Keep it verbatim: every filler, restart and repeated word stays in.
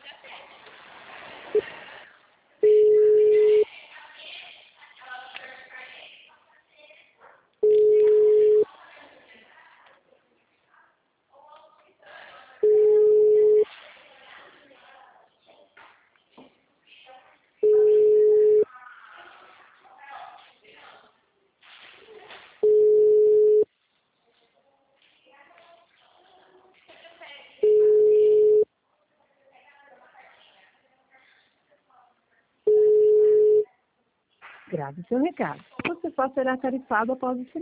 Grave seu recado. Você só será tarifado após o